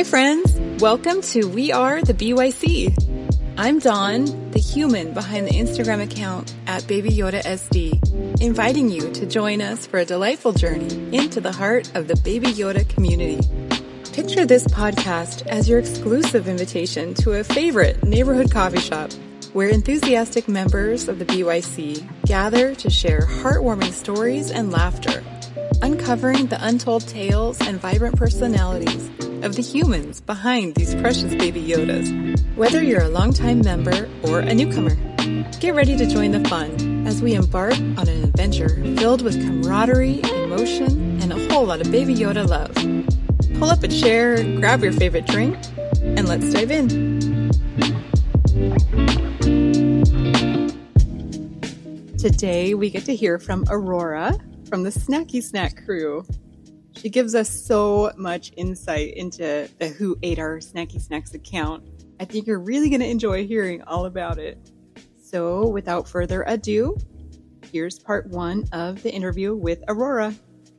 Hi friends, welcome to We Are the BYC. I'm Dawn, the human behind the Instagram account at Baby Yoda SD, inviting you to join us for a delightful journey into the heart of the Baby Yoda community. Picture this podcast as your exclusive invitation to a favorite neighborhood coffee shop where enthusiastic members of the BYC gather to share heartwarming stories and laughter, uncovering the untold tales and vibrant personalities of the humans behind these precious Baby Yodas. Whether you're a longtime member or a newcomer, get ready to join the fun as we embark on an adventure filled with camaraderie, emotion, and a whole lot of Baby Yoda love. Pull up a chair, grab your favorite drink, and let's dive in. Today, we get to hear from Aurora from the Snacky Snack crew. She gives us so much insight into the Who Ate Our Snacky Snacks account. I think you're really going to enjoy hearing all about it. So without further ado, here's part one of the interview with Aurora.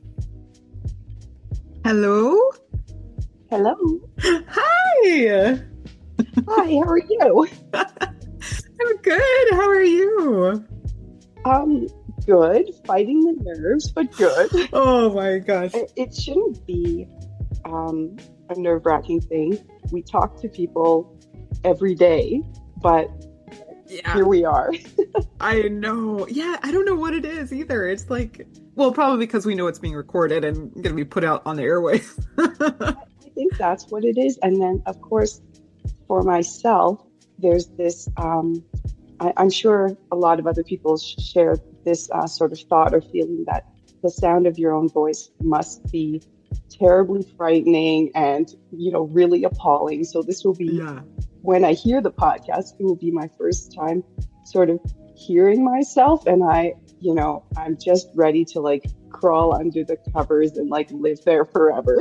Hello? Hello. Hi. Hi, how are you? I'm good. How are you? Good. Fighting the nerves, but good. Oh my gosh. It shouldn't be a nerve-wracking thing. We talk to people every day, but here we are. I know. Yeah, I don't know what it is either. It's like, well, probably because we know it's being recorded and going to be put out on the airwaves. I think that's what it is. And then, of course, for myself, there's this, I'm sure a lot of other people share this sort of thought or feeling that the sound of your own voice must be terribly frightening and, really appalling. So this will be, when I hear the podcast, it will be my first time sort of hearing myself. And I'm just ready to crawl under the covers and live there forever.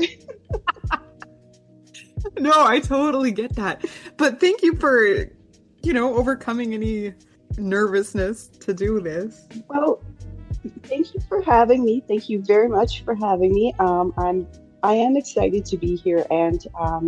No, I totally get that. But thank you for, overcoming any nervousness to do this. Well, thank you for having me. Thank you very much for having me. I am excited to be here, and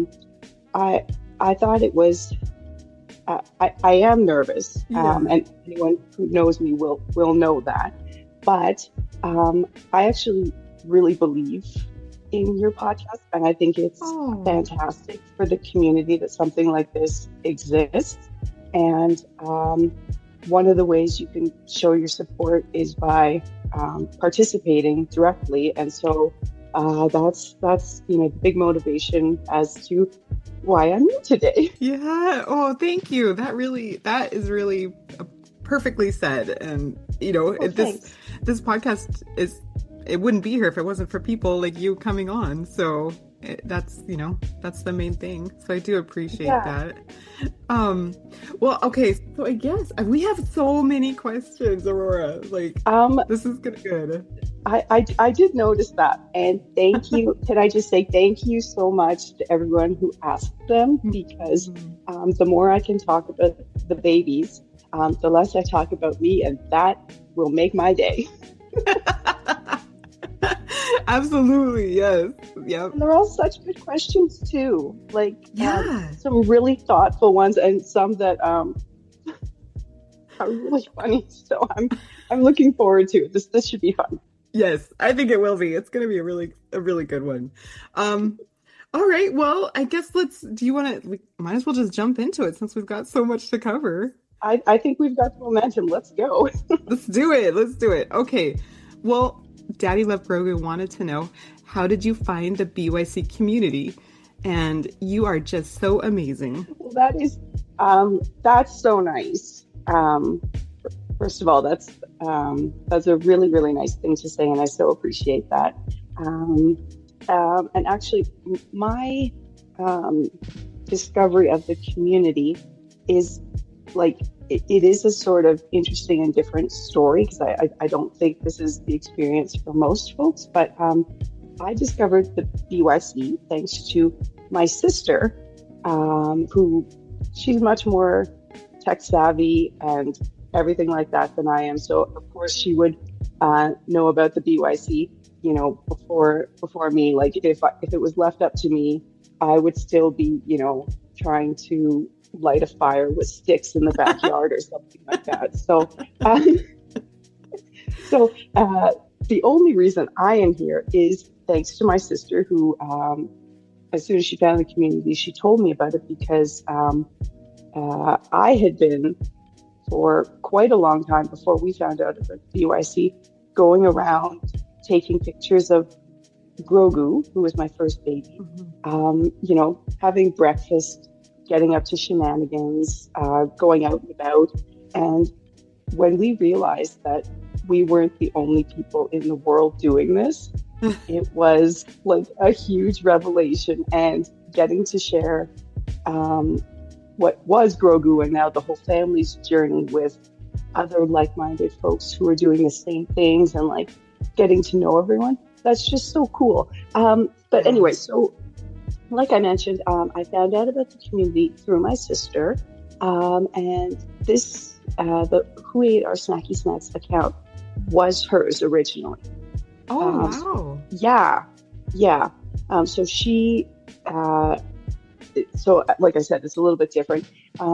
I thought it was. I am nervous, and anyone who knows me will know that. But I actually really believe in your podcast, and I think it's fantastic for the community that something like this exists. And one of the ways you can show your support is by participating directly. And so that's the big motivation as to why I'm here today. Yeah. Oh, thank you. That is really perfectly said. And this podcast it wouldn't be here if it wasn't for people like you coming on. So that's the main thing. So I do appreciate that. Well, okay. So I guess we have so many questions, Aurora. This is good. I did notice that, and thank you. Can I just say thank you so much to everyone who asked them, because the more I can talk about the babies, the less I talk about me, and that will make my day. Absolutely, yes. Yep. And they're all such good questions too. Some really thoughtful ones, and some that are really funny. So I'm looking forward to it. This should be fun. Yes, I think it will be. It's going to be a really good one. All right. Well, I guess we might as well just jump into it since we've got so much to cover. I think we've got the momentum. Let's go. Let's do it. Okay. Well, Daddy Love Grogu wanted to know, how did you find the BYC community? And you are just so amazing. Well, that's so nice. First of all, that's a really, really nice thing to say, and I so appreciate that. And actually, my discovery of the community is it is a sort of interesting and different story, because I don't think this is the experience for most folks, but I discovered the BYC thanks to my sister, who she's much more tech savvy and everything like that than I am. So of course she would know about the BYC, before me. If it was left up to me, I would still be, trying to light a fire with sticks in the backyard or something like that. Um, so the only reason I am here is thanks to my sister, who, as soon as she found the community, she told me about it because I had been for quite a long time before we found out about BYC, going around taking pictures of Grogu, who was my first baby, having breakfast, getting up to shenanigans, going out and about. And when we realized that we weren't the only people in the world doing this, it was like a huge revelation, and getting to share what was Grogu and now the whole family's journey with other like-minded folks who are doing the same things, and like getting to know everyone. That's just so cool. But anyway, so like I mentioned, I found out about the community through my sister, and this the Who Ate Our Snacky Snacks account was hers originally. Oh, wow. Yeah. So she, like I said, it's a little bit different.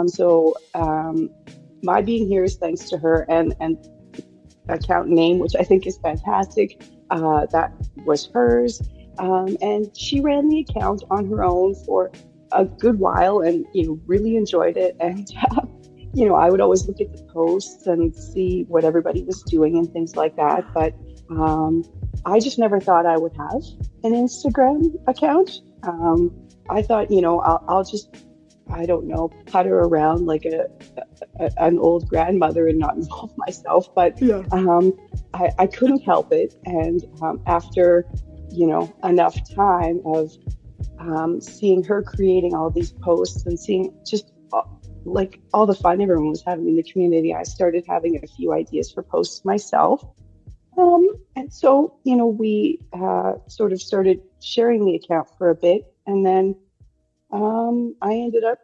My being here is thanks to her, and account name, which I think is fantastic. That was hers. And she ran the account on her own for a good while, and, really enjoyed it. And, I would always look at the posts and see what everybody was doing and things like that. But I just never thought I would have an Instagram account. I thought, I'll just, I don't know, putter around like an old grandmother and not involve myself. But yeah. I couldn't help it. And after, enough time of seeing her creating all these posts and seeing just like all the fun everyone was having in the community, I started having a few ideas for posts myself. And so, we sort of started sharing the account for a bit. And then I ended up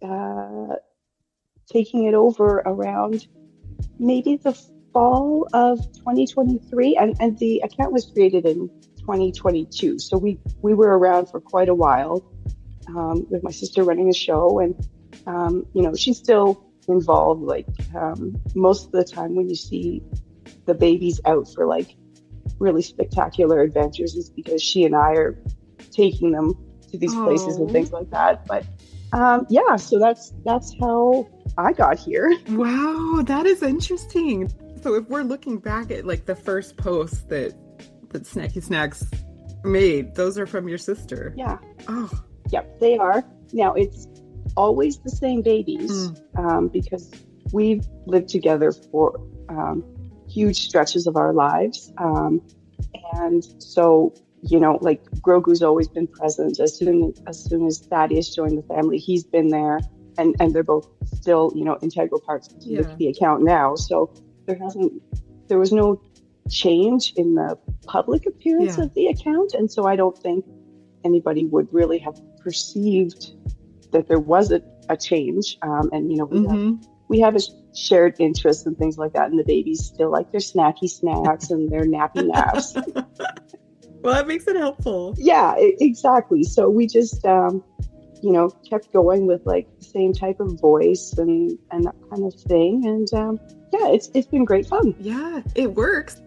taking it over around maybe the fall of 2023. And the account was created in 2022. So we were around for quite a while, with my sister running a show. And, she's still involved. Like most of the time when you see the babies out for like really spectacular adventures, is because she and I are taking them to these places and things like that. But so that's how I got here. Wow, that is interesting. So if we're looking back at like the first post that Snacky Snacks made, those are from your sister. Yeah. Oh. Yep, they are. Now it's always the same babies, because we've lived together for huge stretches of our lives. And so, like Grogu's always been present. As soon as Thaddeus joined the family, he's been there, and they're both still, integral parts of the account now. So there was no change in the public appearance of the account. And so I don't think anybody would really have perceived that there was a change. And, we have a shared interest and things like that. And the babies still like their snacky snacks and their nappy naps. Well, that makes it helpful. Yeah, exactly. So we just, kept going with like the same type of voice and that kind of thing. And it's been great fun. Yeah, it works.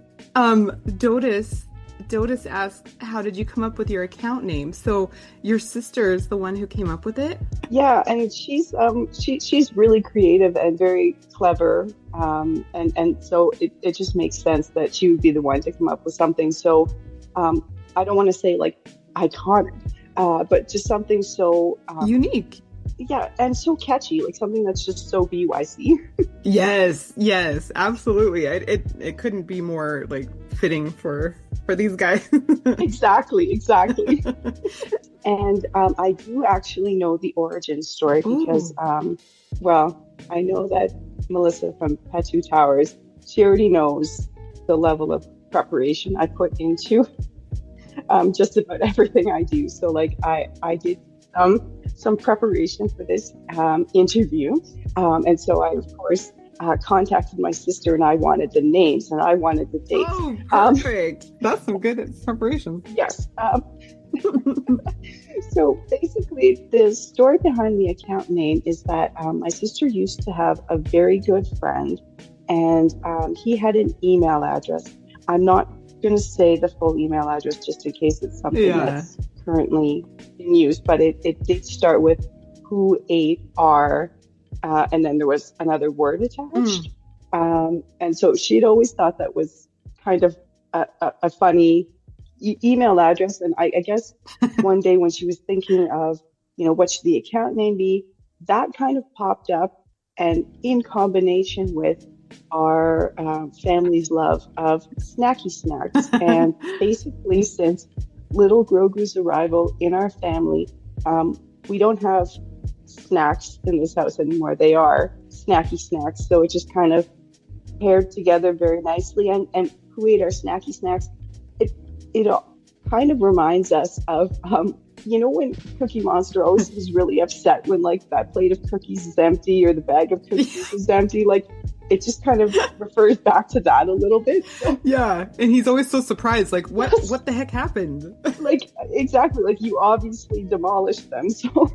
Dotis asked, how did you come up with your account name? So your sister is the one who came up with it? Yeah, and she's really creative and very clever. And so it just makes sense that she would be the one to come up with something. So I don't want to say like iconic, but just something so unique. Yeah, and so catchy, like something that's just so BYC. Yes, absolutely. It couldn't be more like fitting for these guys. Exactly. And I do actually know the origin story because, I know that Melissa from Patu Towers, she already knows the level of preparation I put into just about everything I do. So like I did some preparation for this interview. And so I, of course, contacted my sister, and I wanted the names and I wanted the dates. Oh, perfect. That's some good preparation. Yes. So basically, the story behind the account name is that my sister used to have a very good friend, and he had an email address. I'm not going to say the full email address just in case it's something Yeah. that's currently in use, but it did start with who ate our, and then there was another word Mm. attached. And so she'd always thought that was kind of a funny email address. And I guess one day when she was thinking of, what should the account name be, that kind of popped up. And in combination with our family's love of snacky snacks. And basically, since little Grogu's arrival in our family, we don't have snacks in this house anymore. They are snacky snacks. So it just kind of paired together very nicely. And who ate our snacky snacks? It kind of reminds us of, when Cookie Monster always was really upset when like that plate of cookies is empty or the bag of cookies is empty. Like it just kind of refers back to that a little bit. So, Yeah, and he's always so surprised, like, what yes, what the heck happened? like exactly, like you obviously demolished them. So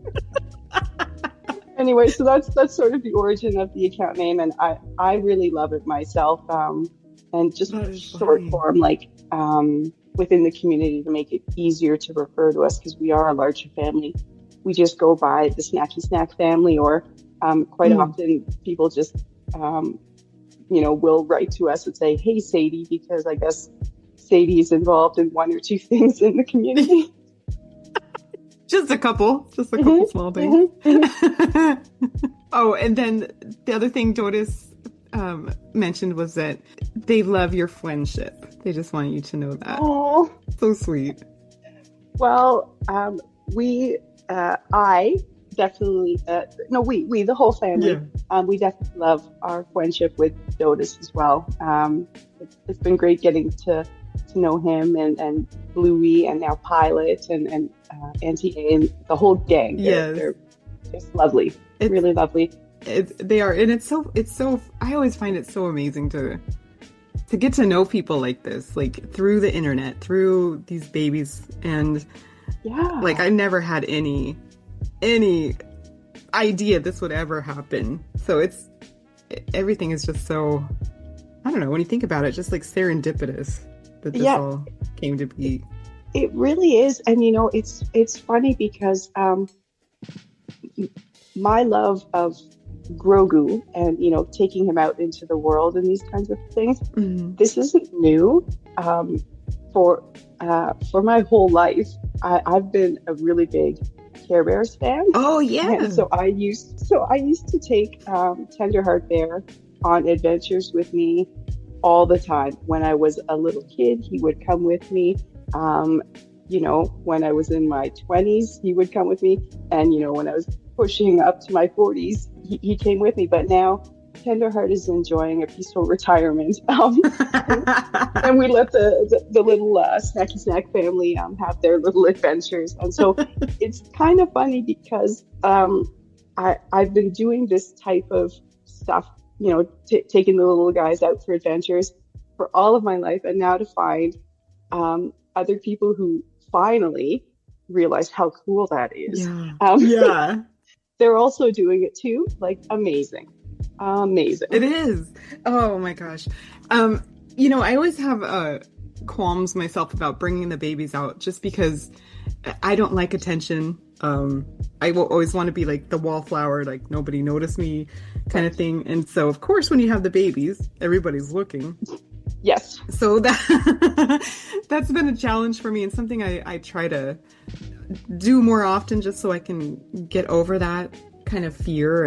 anyway, so that's sort of the origin of the account name, and I really love it myself. And just That is short funny. form, like within the community to make it easier to refer to us because we are a larger family. We just go by the Snacky Snack family, or quite Mm. often people just will write to us and say, "Hey, Sadie," because I guess Sadie is involved in one or two things in the community. Just a couple Mhm, small things. mhm, mhm. Oh, and then the other thing Doris mentioned was that they love your friendship. They just want you to know that. Oh. So sweet. Well, I definitely, no, we, the whole Yeah. family, we definitely love our friendship with Dotus as well. It's been great getting to know him and Bluey and now Pilot and Auntie A and the whole gang. Yes. They're just lovely, It's really lovely. they are, and it's so I always find it so amazing to get to know people like this, like through the internet, through these babies, and like Yeah, I never had any idea this would ever happen. So everything is just so, I don't know, when you think about it, just like serendipitous that this yeah, all came to be. it really is. And it's funny because my love of Grogu and taking him out into the world and these kinds of things. Mhm. This isn't new. Um, for my whole life, I've been a really big Care Bears fan, Oh and yeah. so I used to take Tenderheart Bear on adventures with me all the time. When I was a little kid, he would come with me. When I was in my 20s, he would come with me. And, when I was pushing up to my 40s, he came with me. But now Tenderheart is enjoying a peaceful retirement. And we let the little Snacky Snack family have their little adventures. And so it's kind of funny because I've been doing this type of stuff, taking the little guys out for adventures for all of my life. And now to find other people who finally realize how cool that is. Yeah. Um, Yeah. they're also doing it too. Like amazing, It amazing. is. Oh my gosh. I always have qualms myself about bringing the babies out just because I don't like attention. I will always want to be like the wallflower, like nobody notice me kind of Right. thing. And so, of course, when you have the babies, everybody's looking. Yes. So that's been a challenge for me and something I try to do more often just so I can get over that kind of fear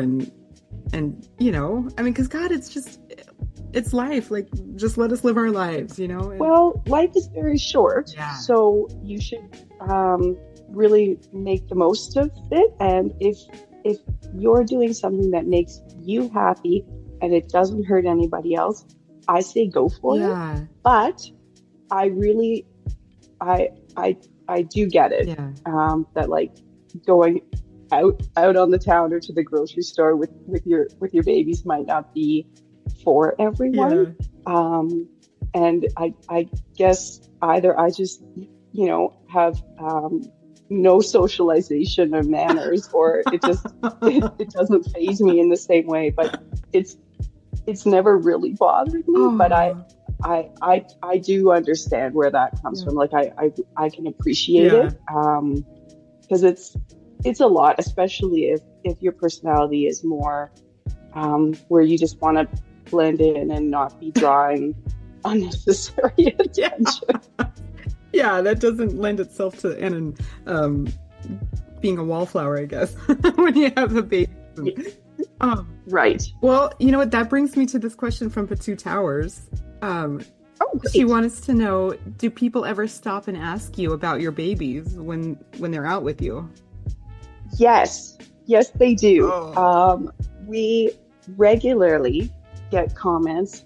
and because God, it's life. Like, just let us live our lives, and Well, life is very short, yeah. so you should really make the most of it. And if you're doing something that makes you happy and it doesn't hurt anybody else, I say go for it. Yeah. But I really, I, I do get it. Yeah. That like going out on the town or to the grocery store with your babies might not be for everyone. Yeah. And I guess either I just have no socialization or manners, or it doesn't faze me in the same way. But it's never really bothered me. But I do understand where that comes from. Like I can appreciate it, because it's a lot, especially if your personality is more where you just want to blend in and not be drawing unnecessary attention. Yeah, that doesn't lend itself to being a wallflower, I guess, when you have a baby. Right. Well, you know what? That brings me to this question from Patu Towers. She wants to know, do people ever stop and ask you about your babies when they're out with you? Yes, they do. We regularly get comments.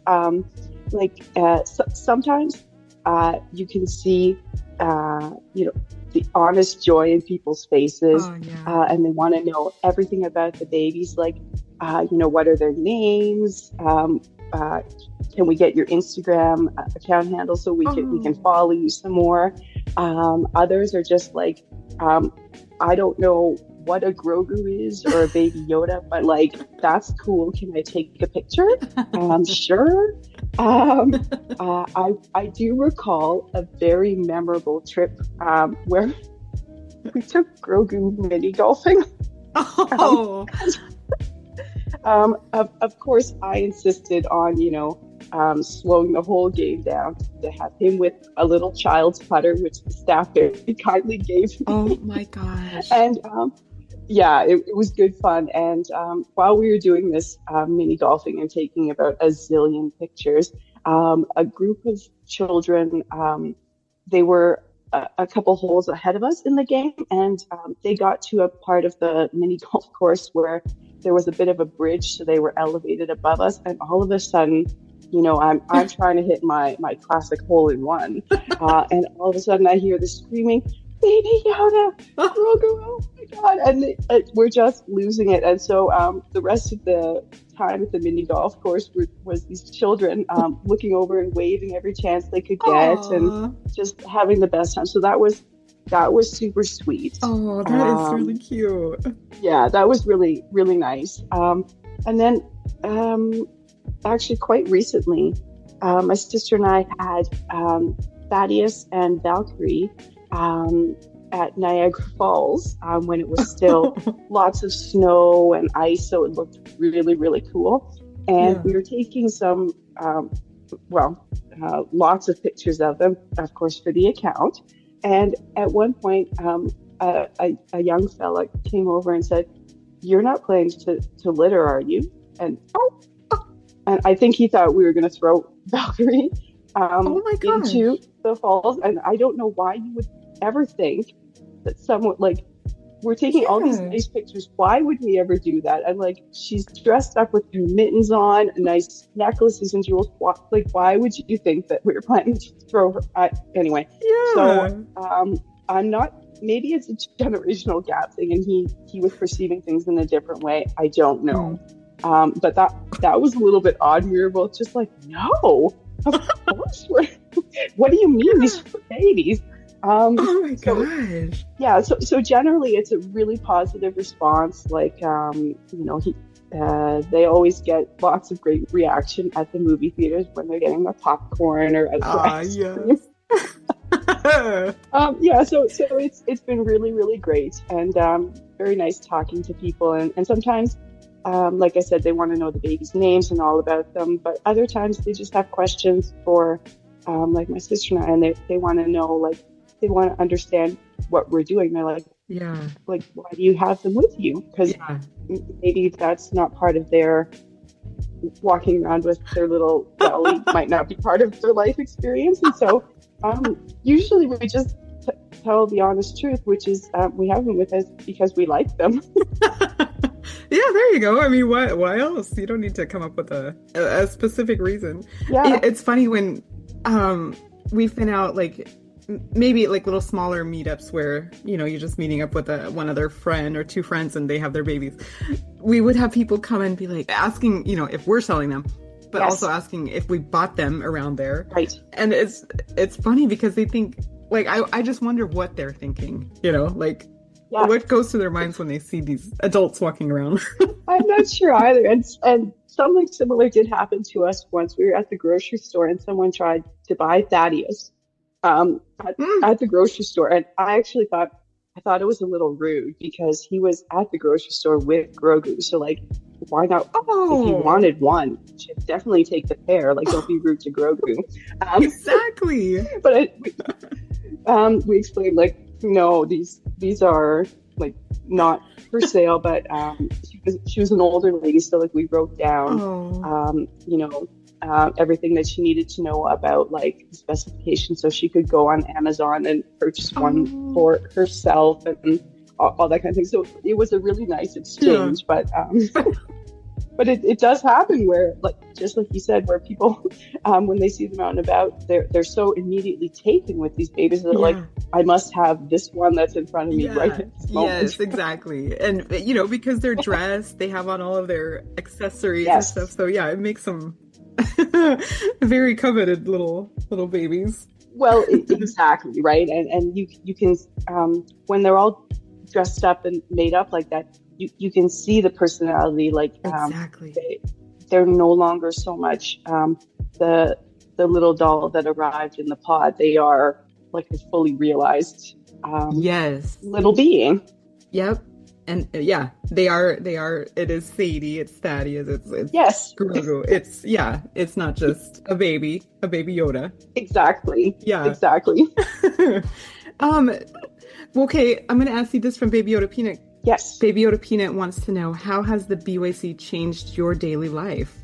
Sometimes you can see, the honest joy in people's faces, and they want to know everything about the babies. Like, what are their names? Can we get your Instagram account handle so we can follow you some more? Others are just like, I don't know what a Grogu is or a Baby Yoda, but like, that's cool. Can I take a picture? Sure. I do recall a very memorable trip where we took Grogu mini golfing. Of course, I insisted on, slowing the whole game down to have him with a little child's putter, which the staff very kindly gave me. Oh my gosh. And it was good fun. And while we were doing this mini golfing and taking about a zillion pictures, a group of children, they were a couple holes ahead of us in the game, and they got to a part of the mini golf course where there was a bit of a bridge, so they were elevated above us, and all of a sudden, I'm trying to hit my classic hole in one, and all of a sudden I hear the screaming, "Baby Yoda, Grogu, oh my God!" And we're just losing it. And so the rest of the time at the mini golf course was these children looking over and waving every chance they could get. Aww. And just having the best time. So that was super sweet. Oh, that is really cute. Yeah, that was really, really nice. And then actually quite recently, my sister and I had Thaddeus and Valkyrie at Niagara Falls when it was still lots of snow and ice, so it looked really, really cool. And we were taking some, lots of pictures of them, of course, for the account. And at one point, a young fella came over and said, "You're not planning to litter, are you?" And I think he thought we were going to throw Valkyrie into the falls. And I don't know why you would ever think that someone, like, we're taking all these nice pictures. Why would we ever do that? And like, she's dressed up with her mittens on, nice necklaces and jewels. Why would you think that we were planning to throw her? Anyway, so I'm not. Maybe it's a generational gap thing, and he was perceiving things in a different way. I don't know. But that was a little bit odd. We were both just like, no, of course. What do you mean these are babies? Oh my gosh. Yeah. So generally it's a really positive response. Like, they always get lots of great reaction at the movie theaters when they're getting their popcorn or ice cream. So it's been really, really great, and very nice talking to people. And sometimes, like I said, they want to know the baby's names and all about them, but other times they just have questions for, like my sister and I, and they want to know, like, they want to understand what we're doing. They're like, like, why do you have them with you? Because maybe that's not part of their walking around with their little belly might not be part of their life experience. And so usually we just tell the honest truth, which is we have them with us because we like them. Yeah, there you go. I mean, why else? You don't need to come up with a specific reason. Yeah. It's funny when we've been out, like, maybe like little smaller meetups where, you're just meeting up with one other friend or two friends and they have their babies. We would have people come and be like asking, if we're selling them, but also asking if we bought them around there. Right. And it's funny because they think, like I just wonder what they're thinking, like Yeah, what goes through their minds when they see these adults walking around. I'm not sure either. And something similar did happen to us once. We were at the grocery store and someone tried to buy Thaddeus Mm. at the grocery store, and I thought it was a little rude because he was at the grocery store with Grogu. So like, why not? If you Oh, wanted one, you should definitely take the pair. Like, don't be rude to Grogu. Um, exactly. but we explained like, no, these are like not for sale, but she was an older lady, so like we wrote down Oh, everything that she needed to know about like the specifications, so she could go on Amazon and purchase one oh, for herself and all that kind of thing. So it was a really nice yeah, exchange, but but it does happen where, like, just like you said, where people, when they see them out and about, they're so immediately taken with these babies. They're like, yeah. I must have this one that's in front of me right Yeah, at this moment. yes, exactly. And because they're dressed, they have on all of their accessories and stuff. Yes. So yeah, it makes them very coveted little babies. Well, exactly, right. And you can, when they're all dressed up and made up like that, you can see the personality. Like, Exactly. they they're no longer so much the the little doll that arrived in the pod. They are like a fully realized Yes. little being. Yep. And yeah, they are it is Sadie, it's Thaddeus, it's Yes, Grogu. It's not just a baby Yoda. exactly, Yeah. exactly. Um, okay, I'm gonna ask you this from Baby Yoda Peanut. Yes. Baby Yoda Peanut wants to know, how has the BYC changed your daily life?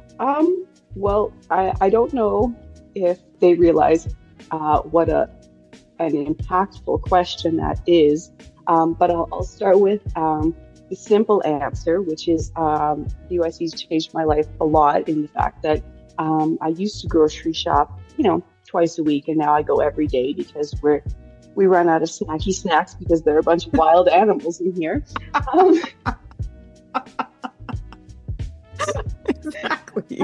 Well, I don't know if they realize what an impactful question that is, but I'll start with the simple answer, which is BYC's changed my life a lot in the fact that I used to grocery shop, twice a week, and now I go every day because we run out of snacky snacks because there are a bunch of wild animals in here. Um, Exactly.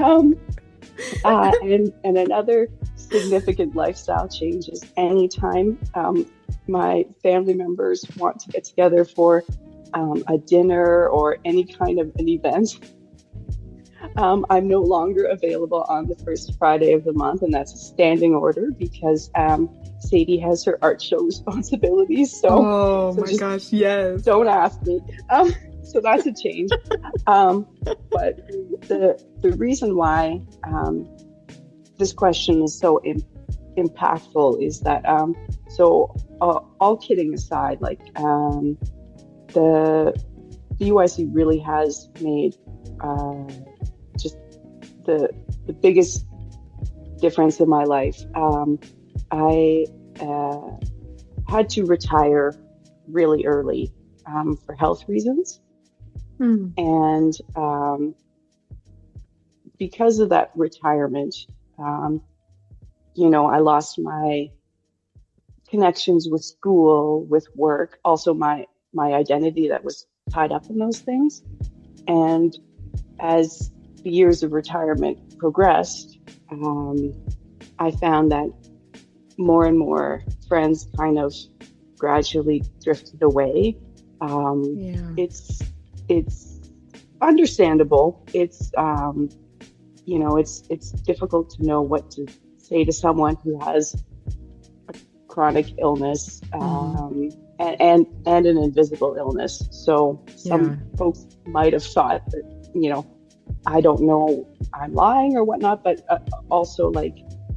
and another significant lifestyle change is anytime my family members want to get together for a dinner or any kind of an event, I'm no longer available on the first Friday of the month, and that's a standing order because Sadie has her art show responsibilities. So, Oh so my just gosh, yes. don't ask me. So that's a change. But the reason why this question is so impactful is that all kidding aside, like the BYC really has made just the biggest difference in my life. I had to retire really early for health reasons. Hmm. And because of that retirement, I lost my connections with school, with work, also my identity that was tied up in those things. And as the years of retirement progressed, I found that more and more friends kind of gradually drifted away. Yeah. It's understandable. It's difficult to know what to say to someone who has a chronic illness, and an invisible illness. So some folks might have thought that, I don't know, I'm lying or whatnot, but also like,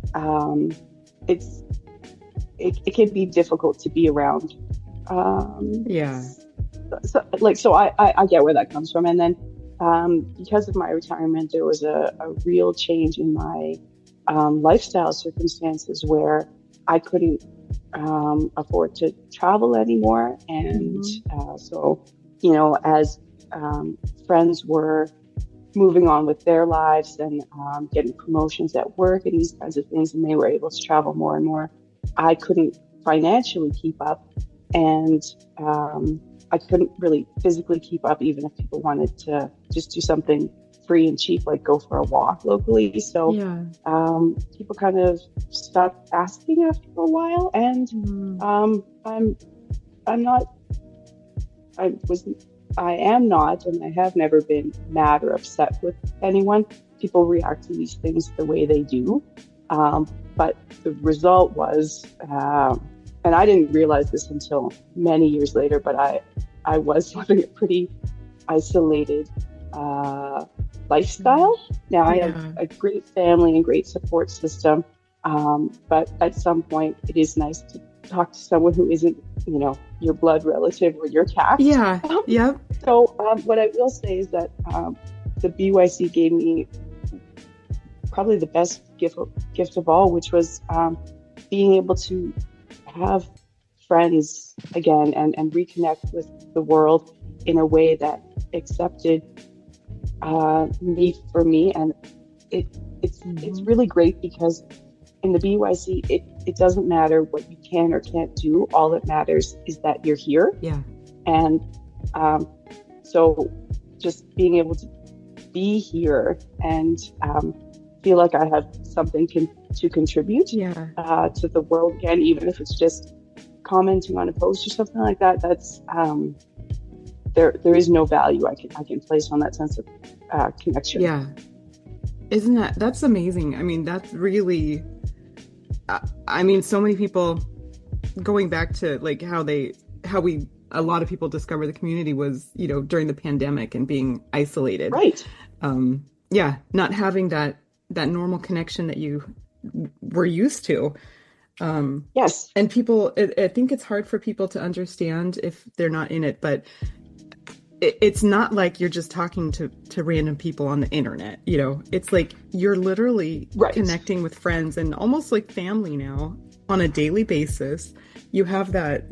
it can be difficult to be around. Yeah. So I get where that comes from. And then because of my retirement, there was a real change in my lifestyle circumstances where I couldn't afford to travel anymore. And so, as friends were moving on with their lives and getting promotions at work and these kinds of things, and they were able to travel more and more, I couldn't financially keep up. And I couldn't really physically keep up, even if people wanted to just do something free and cheap, like go for a walk locally. So Yeah. people kind of stopped asking after a while, and I'm not, I am not, and I have never been mad or upset with anyone. People react to these things the way they do. But the result was, and I didn't realize this until many years later, but I was living a pretty isolated lifestyle. Now I have a great family and great support system. But at some point it is nice to talk to someone who isn't, your blood relative or your caste. Yeah. Yep. So what I will say is that the BYC gave me probably the best gift of all, which was being able to have friends again and reconnect with the world in a way that accepted me for me. And it's really great because in the BYC, it doesn't matter what you can or can't do. All that matters is that you're here. Yeah. And so just being able to be here and feel like I have something to contribute to the world again, even if it's just commenting on a post or something like that, that's there is no value I can place on that sense of connection. Yeah. That's amazing. I mean, that's really, so many people, going back to like a lot of people discover the community was, during the pandemic and being isolated. Right. Not having that normal connection that you were used to. Yes. And people, I think it's hard for people to understand if they're not in it, but it's not like you're just talking to random people on the internet. It's like you're literally connecting with friends and almost like family now on a daily basis. You have that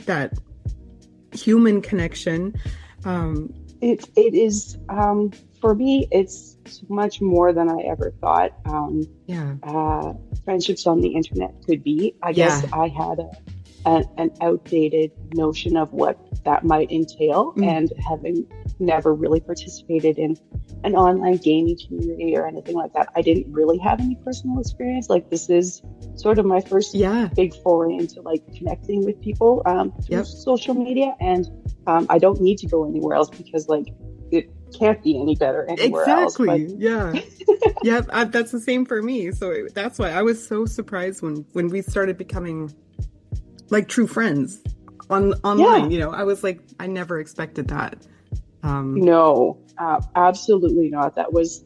human connection. It is for me, it's much more than I ever thought. Friendships on the internet could be. I guess I had an outdated notion of what that might entail, and having never really participated in an online gaming community or anything like that, I didn't really have any personal experience. Like, this is sort of my first big foray into like connecting with people through social media, and I don't need to go anywhere else because like it can't be any better anywhere else. Exactly. That's the same for me. So that's why I was so surprised when we started becoming like true friends online. I was like, I never expected that. No, absolutely not. That was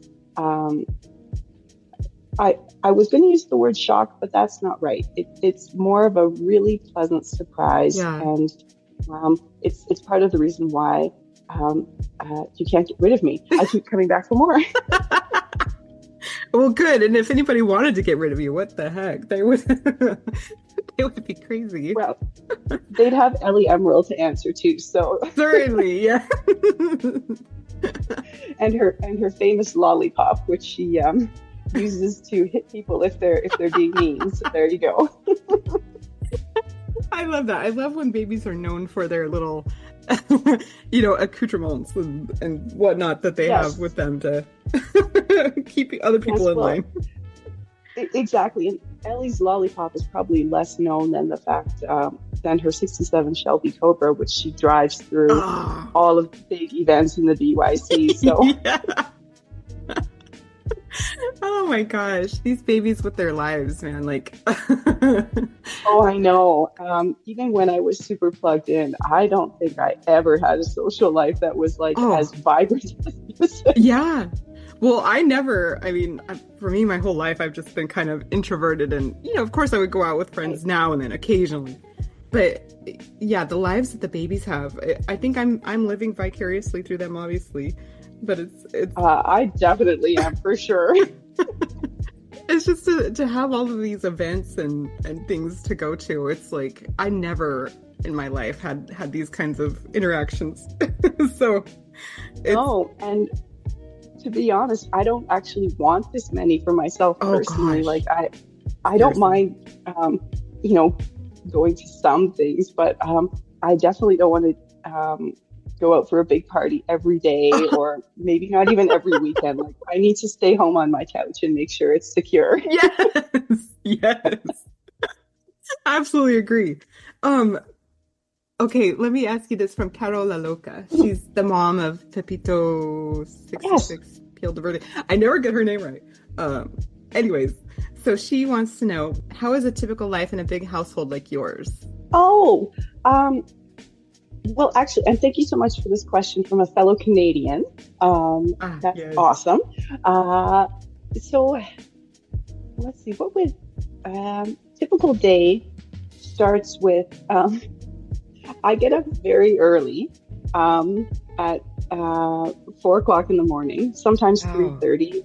I was going to use the word shock, but that's not right. It's more of a really pleasant surprise, and it's part of the reason why you can't get rid of me. I keep coming back for more. Well, good. And if anybody wanted to get rid of you, what the heck? They would be crazy. Well, they'd have Ellie Emerald to answer to, so certainly, yeah. and her famous lollipop, which she uses to hit people if they're being mean. So there you go. I love that. I love when babies are known for their little accoutrements and whatnot that they have with them to keep other people in line. Exactly. And Ellie's lollipop is probably less known than the fact than her 67 Shelby Cobra, which she drives through all of the big events in the BYC. So oh my gosh, these babies with their lives, man. Like oh, I know. Even when I was super plugged in, I don't think I ever had a social life that was like as vibrant as this. Yeah. Well, for me, my whole life, I've just been kind of introverted, and, of course I would go out with friends now and then occasionally, but yeah, the lives that the babies have, I think I'm living vicariously through them, obviously, but it's I definitely am, for sure. It's just to have all of these events and things to go to. It's like, I never in my life had these kinds of interactions. So and to be honest, I don't actually want this many for myself personally. Like I don't mind, going to some things, but I definitely don't want to go out for a big party every day, or maybe not even every weekend. Like, I need to stay home on my couch and make sure it's secure. Yes, yes, absolutely agree. Um, okay, let me ask you this from Carol La Loca. She's the mom of Pepito Yes. 66 Peel de Verde. I never get her name right. Anyways, so she wants to know, how is a typical life in a big household like yours? Oh, well, actually, and thank you so much for this question from a fellow Canadian. That's Yes. awesome. So let's see, what would typical day starts with, I get up very early, at 4 o'clock in the morning, sometimes Wow. 3:30.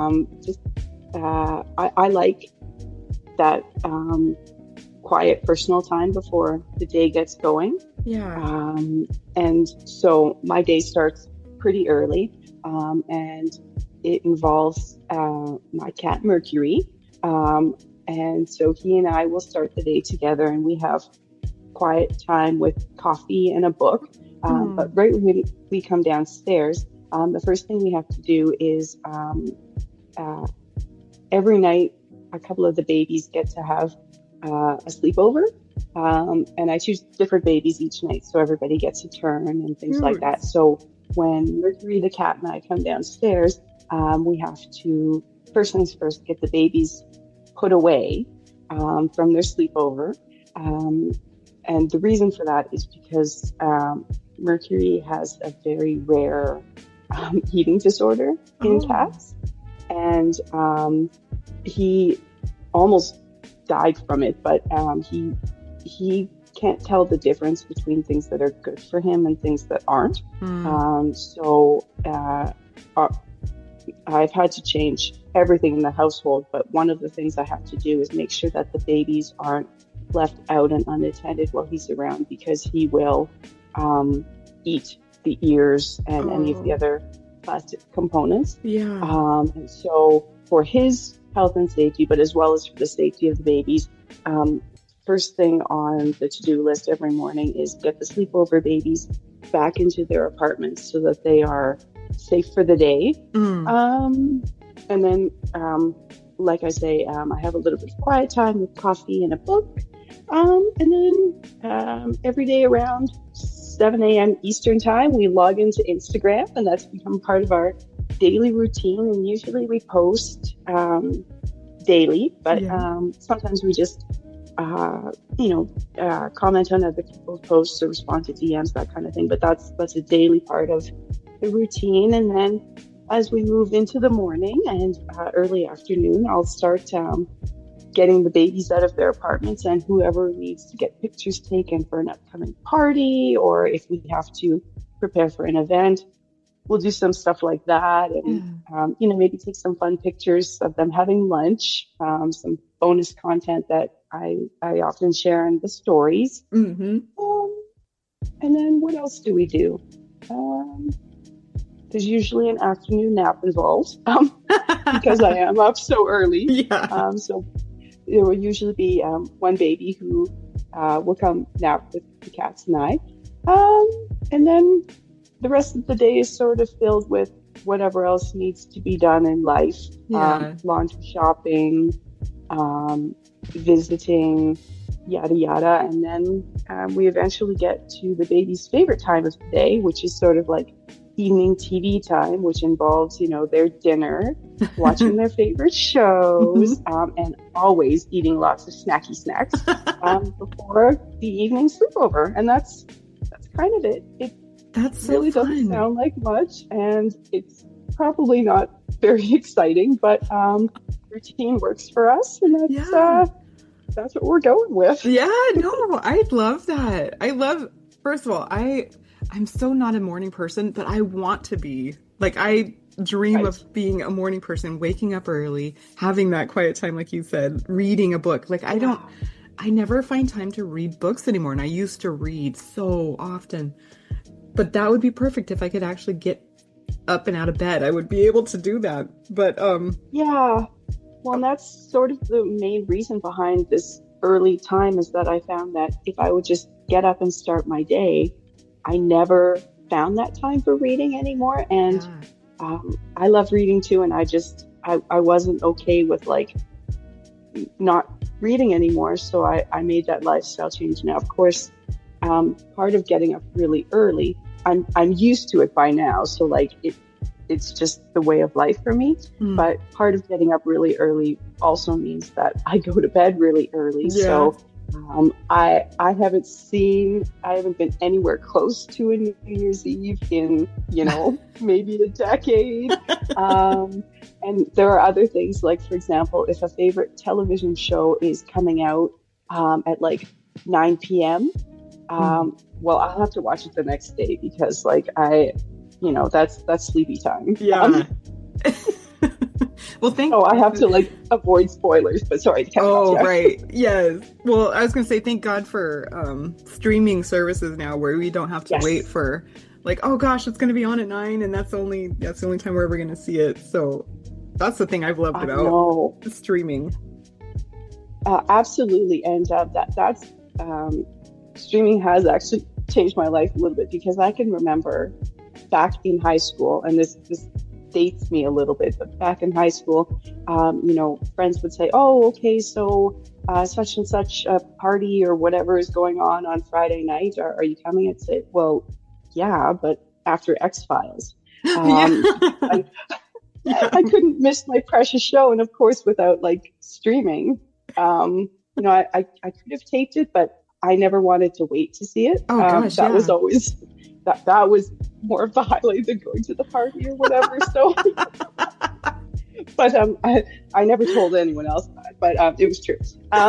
I like that quiet personal time before the day gets going. Yeah. And so my day starts pretty early, and it involves my cat Mercury. And so he and I will start the day together, and we have quiet time with coffee and a book. But right when we come downstairs, the first thing we have to do is every night, a couple of the babies get to have a sleepover. And I choose different babies each night, so everybody gets a turn and things like that. So when Mercury the cat and I come downstairs, we have to, first things first, get the babies put away from their sleepover. And the reason for that is because Mercury has a very rare eating disorder in cats. And he almost died from it, but he can't tell the difference between things that are good for him and things that aren't. So I've had to change everything in the household, but one of the things I have to do is make sure that the babies aren't left out and unattended while he's around, because he will eat the ears and any of the other plastic components. And so for his health and safety, but as well as for the safety of the babies, first thing on the to-do list every morning is get the sleepover babies back into their apartments so that they are safe for the day. And then, like I say, I have a little bit of quiet time with coffee and a book. And then every day around 7 a.m. Eastern time, we log into Instagram, and that's become part of our daily routine. And usually we post daily, but sometimes we just, comment on other people's posts or respond to DMs, that kind of thing. But that's a daily part of the routine. And then as we move into the morning and early afternoon, I'll start getting the babies out of their apartments, and whoever needs to get pictures taken for an upcoming party, or if we have to prepare for an event, we'll do some stuff like that. And, maybe take some fun pictures of them having lunch, some bonus content that I often share in the stories. And then what else do we do? There's usually an afternoon nap involved, because I am up so early. So there will usually be one baby who will come nap with the cats and I. And then the rest of the day is sort of filled with whatever else needs to be done in life. Laundry, shopping, visiting, yada yada. And then we eventually get to the baby's favorite time of the day, which is sort of like evening TV time, which involves, their dinner, watching their favorite shows, and always eating lots of snacky snacks before the evening sleepover. And that's kind of it. That's so really fun. Doesn't sound like much, and it's probably not very exciting, but routine works for us, and that's what we're going with. I love that. First of all, I'm so not a morning person, but I want to be. Like, I dream of being a morning person, waking up early, having that quiet time, like you said, reading a book. Like, I never find time to read books anymore, and I used to read so often. But that would be perfect if I could actually get up and out of bed. I would be able to do that. But well, and that's sort of the main reason behind this early time, is that I found that if I would just get up and start my day, I never found that time for reading anymore. And Yeah. I love reading too. And I wasn't okay with like not reading anymore. So I made that lifestyle change. Now, of course, part of getting up really early, I'm used to it by now. So like it's just the way of life for me. Mm. But part of getting up really early also means that I go to bed really early. Yeah. So I haven't been anywhere close to a New Year's Eve in, maybe a decade. And there are other things like, for example, if a favorite television show is coming out at like 9 p.m., well, I'll have to watch it the next day because like that's sleepy time. Yeah. Well, I have to like avoid spoilers, but sorry to cut off. Oh, right. Yes. Well, I was going to say, thank God for streaming services now where we don't have to Yes. wait for like, oh gosh, it's going to be on at 9 and that's the only time we're ever going to see it. So that's the thing I've loved about streaming. Absolutely. And that's streaming has actually changed my life a little bit because I can remember back in high school, and this dates me a little bit, but back in high school, friends would say, oh, okay, so such and such a party or whatever is going on Friday night. Are you coming? I'd say, well, yeah, but after X-Files. I couldn't miss my precious show. And of course, without like streaming, I could have taped it, but I never wanted to wait to see it. Oh, gosh, that was always, that was more of a highlight than going to the party or whatever. So, but I never told anyone else that, but it was true.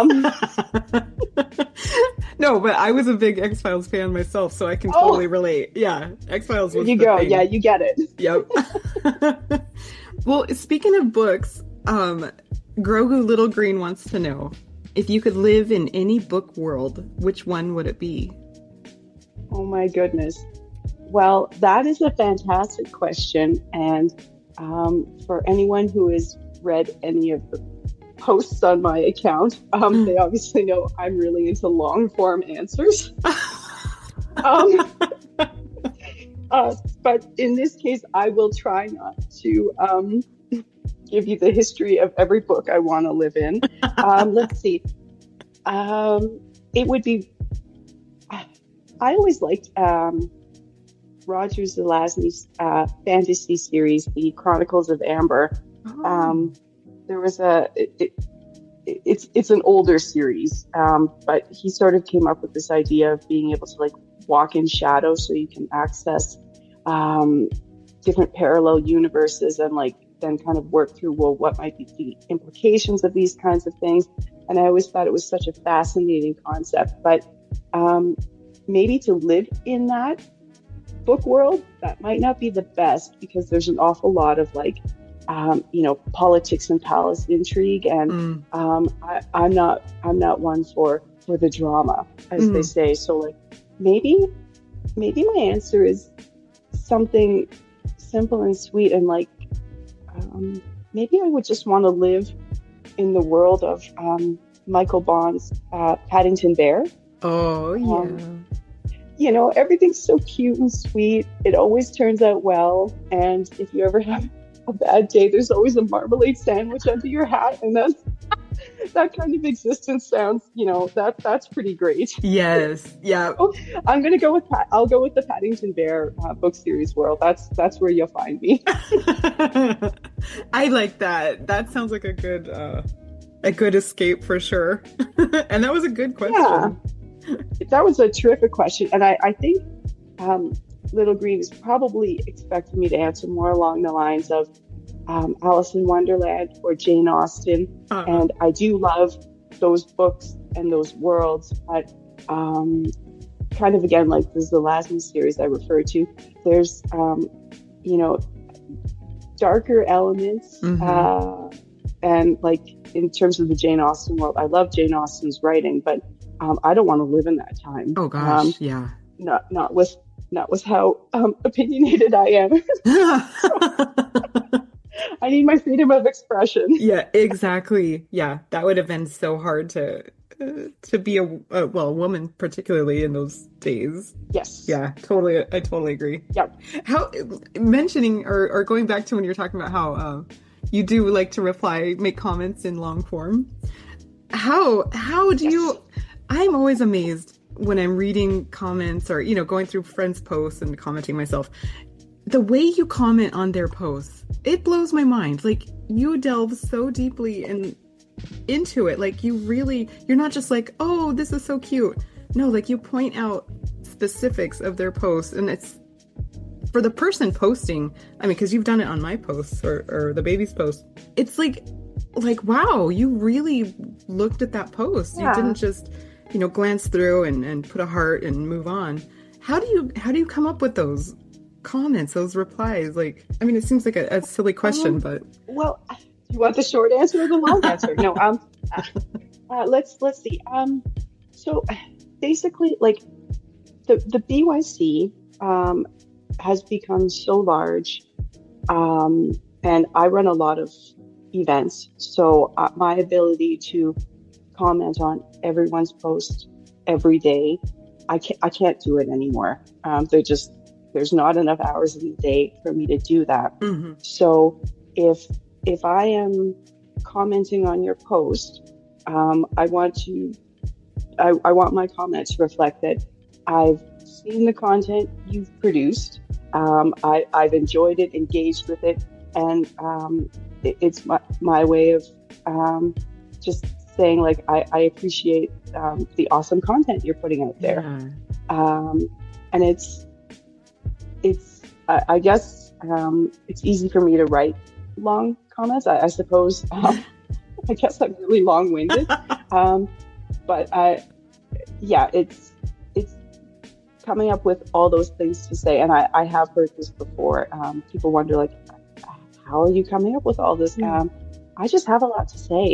No, but I was a big X-Files fan myself, so I can totally relate. Yeah, X-Files was there you the go. thing. Yeah, you get it. Yep. Well, speaking of books, Grogu Little Green wants to know, if you could live in any book world, which one would it be? Oh my goodness. Well, that is a fantastic question. And for anyone who has read any of the posts on my account, they obviously know I'm really into long form answers. But in this case, I will try not to give you the history of every book I want to live in. Let's see. It would be, I always liked Roger Zelazny's fantasy series, The Chronicles of Amber. There was it's an older series, but he sort of came up with this idea of being able to like walk in shadow so you can access different parallel universes and like then kind of work through, well, what might be the implications of these kinds of things. And I always thought it was such a fascinating concept, but maybe to live in that book world, that might not be the best because there's an awful lot of like, politics and palace intrigue. And I'm not one for the drama, as they say. So like, maybe my answer is something simple and sweet, and like, maybe I would just want to live in the world of Michael Bond's Paddington Bear. Oh, yeah. Everything's so cute and sweet. It always turns out well. And if you ever have a bad day, there's always a marmalade sandwich under your hat. And that kind of existence sounds, that's pretty great. Yes. Yeah. I'm going to go with I'll go with the Paddington Bear book series world. That's where you'll find me. I like that. That sounds like a good escape for sure. And that was a good question. Yeah. That was a terrific question. And I think Little Green is probably expecting me to answer more along the lines of Alice in Wonderland or Jane Austen. And I do love those books and those worlds, but kind of again, like the Zelazny series I referred to, there's, darker elements. And like in terms of the Jane Austen world, I love Jane Austen's writing, but I don't want to live in that time. Oh gosh, yeah. Not with how opinionated I am. I need my freedom of expression. Yeah, exactly. Yeah, that would have been so hard to to be a woman, particularly in those days. Yes. Yeah, totally. I totally agree. Yep. How mentioning or going back to when you're talking about how you do like to reply, make comments in long form. How do you? I'm always amazed when I'm reading comments or going through friends' posts and commenting myself. The way you comment on their posts, it blows my mind. Like you delve so deeply into it. Like you're not just like, oh, this is so cute. No, like you point out specifics of their posts, and it's for the person posting. I mean, because you've done it on my posts or the baby's post. It's like wow, you really looked at that post. Yeah. You didn't just glance through and put a heart and move on. How do you come up with those comments, those replies? Like, I mean, it seems like a silly question, but well, you want the short answer or the long answer? No, let's see. So basically, like the BYC has become so large, and I run a lot of events, so my ability to comment on everyone's post every day, I can't do it anymore. There's not enough hours in the day for me to do that. Mm-hmm. So if I am commenting on your post, I want my comment to reflect that I've seen the content you've produced. I've enjoyed it, engaged with it, and it's my way of just saying, like, I appreciate the awesome content you're putting out there. Yeah. And it's I guess it's easy for me to write long comments. I suppose. I guess I'm really long-winded. But it's coming up with all those things to say. And I have heard this before. People wonder, like, how are you coming up with all this? I just have a lot to say.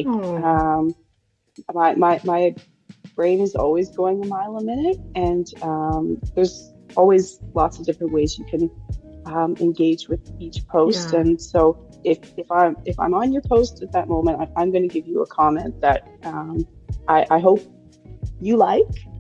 My brain is always going a mile a minute, and there's always lots of different ways you can engage with each post. Yeah. And so if I'm on your post at that moment, I'm going to give you a comment that I hope you like,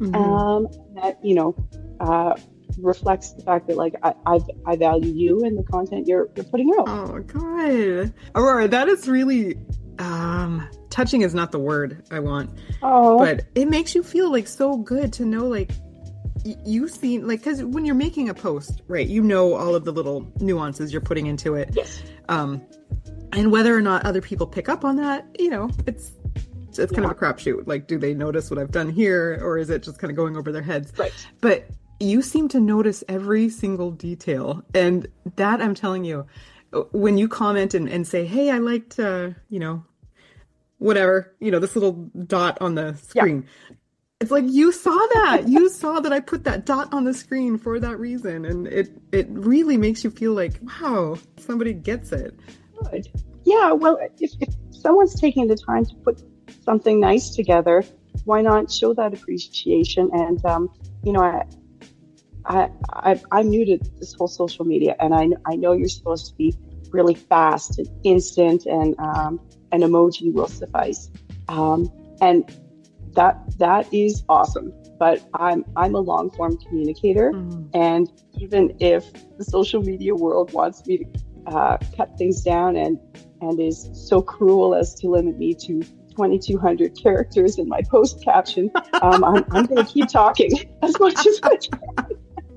that reflects the fact that, like, I value you and the content you're putting out. Oh God, Aurora, that is really touching is not the word I want. Oh, but it makes you feel like so good to know, like, you see, like, because when you're making a post, right, all of the little nuances you're putting into it. Yes. And whether or not other people pick up on that, it's kind of a crapshoot. Like, do they notice what I've done here, or is it just kind of going over their heads? Right. But you seem to notice every single detail, and that, I'm telling you, when you comment and say, hey, I liked, whatever, this little dot on the screen. Yeah. It's like, you saw that. You saw that I put that dot on the screen for that reason. And it really makes you feel like, wow, somebody gets it. Good. Yeah, well, if someone's taking the time to put something nice together, why not show that appreciation? And, I'm new to this whole social media, and I know you're supposed to be really fast and instant, and an emoji will suffice. And that is awesome. But I'm a long form communicator, and even if the social media world wants me to cut things down and is so cruel as to limit me to 2,200 characters in my post caption, I'm going to keep talking as much as I can.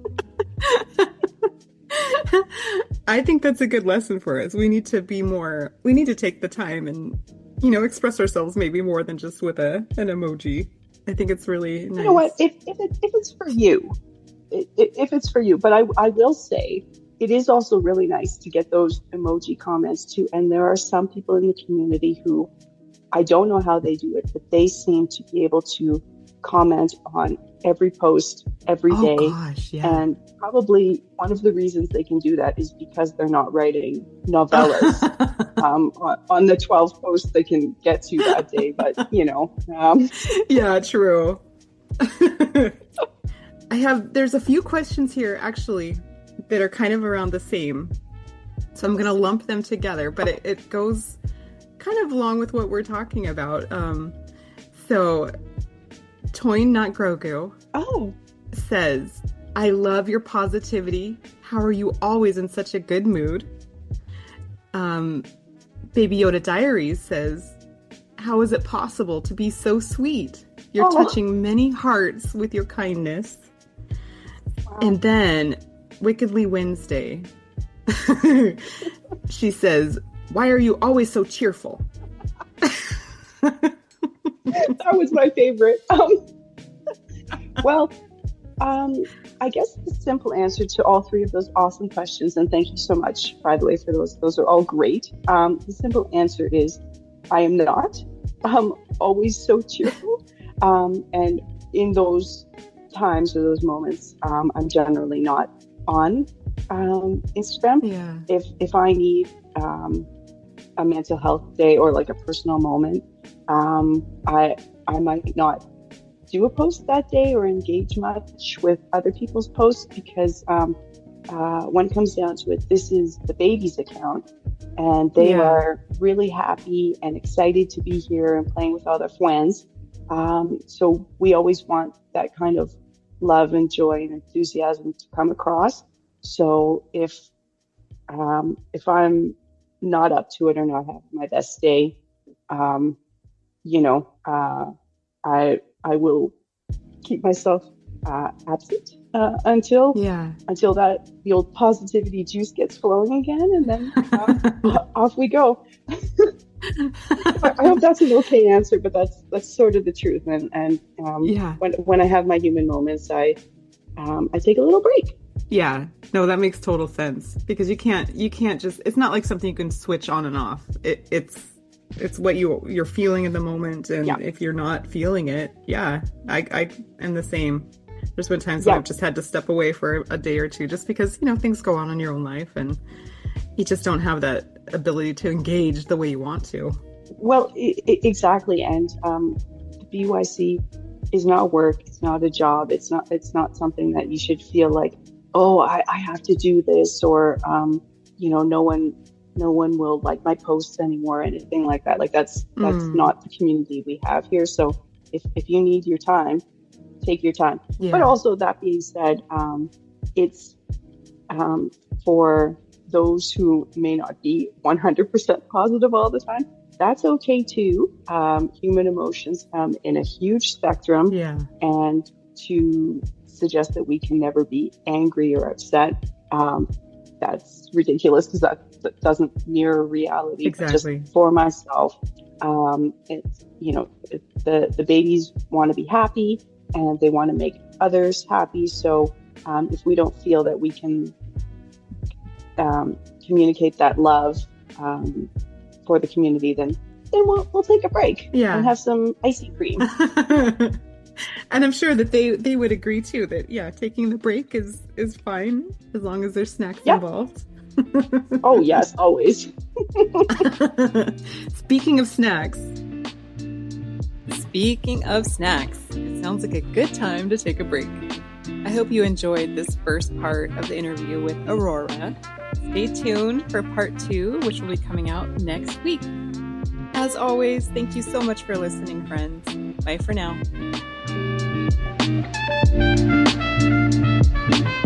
I think that's a good lesson for us. We need to take the time and, express ourselves maybe more than just with an emoji. I think it's really nice. You know what? If it's for you, if it's for you, but I will say it is also really nice to get those emoji comments too. And there are some people in the community who, I don't know how they do it, but they seem to be able to comment on every post every day. Gosh, yeah. And probably one of the reasons they can do that is because they're not writing novellas on the 12 posts they can get to that day. But, Yeah, true. There's a few questions here, actually, that are kind of around the same. So I'm going to lump them together, but it goes kind of along with what we're talking about. So Toyn Not Grogu Oh, says, I love your positivity. How are you always in such a good mood? Baby Yoda Diaries says, how is it possible to be so sweet? You're touching many hearts with your kindness. wow. And then Wickedly Wednesday, she says, why are you always so cheerful? That was my favorite. Well, I guess the simple answer to all three of those awesome questions, and thank you so much, by the way, for those. Those are all great. The simple answer is, I am not always so cheerful. And in those times or those moments, I'm generally not on Instagram. Yeah. If I need a mental health day or like a personal moment, I might not do a post that day or engage much with other people's posts because when it comes down to it, this is the baby's account and they are really happy and excited to be here and playing with all their friends. So we always want that kind of love and joy and enthusiasm to come across. So if I'm not up to it or not having my best day, I will keep myself absent until that the old positivity juice gets flowing again, and then off we go. I hope that's an okay answer, but that's sort of the truth. And when I have my human moments, I take a little break. Yeah, no, that makes total sense because you can't just, it's not like something you can switch on and off. It's what you're feeling in the moment, and if you're not feeling it, I am the same. There's been times when I've just had to step away for a day or two just because things go on in your own life and you just don't have that ability to engage the way you want to. Well, exactly, and BYC is not work. It's not a job. It's not something that you should feel like, oh, I have to do this, or no one will like my posts anymore, or anything like that. Like that's not the community we have here. So if you need your time, take your time. Yeah. But also that being said, it's for those who may not be 100% positive all the time. That's okay too. Human emotions come in a huge spectrum, and to suggest that we can never be angry or upset, that's ridiculous because that doesn't mirror reality. Exactly. But just for myself, it's the babies want to be happy and they want to make others happy. So if we don't feel that we can communicate that love for the community, then we'll take a break and have some icy cream. And I'm sure that they would agree too that taking the break is fine as long as there's snacks involved. Oh yes, always. Speaking of snacks, it sounds like a good time to take a break. I hope you enjoyed this first part of the interview with Aurora. Stay tuned for part 2, which will be coming out next week. As always, thank you so much for listening, friends. Bye for now.